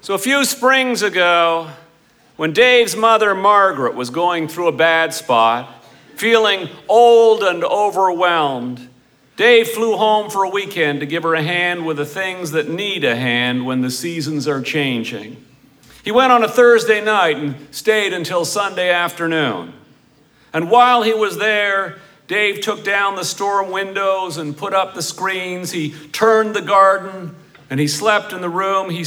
So a few springs ago, when Dave's mother, Margaret, was going through a bad spot, feeling old and overwhelmed, Dave flew home for a weekend to give her a hand with the things that need a hand when the seasons are changing. He went on a Thursday night and stayed until Sunday afternoon. And while he was there, Dave took down the storm windows and put up the screens. He turned the garden, and he slept in the room he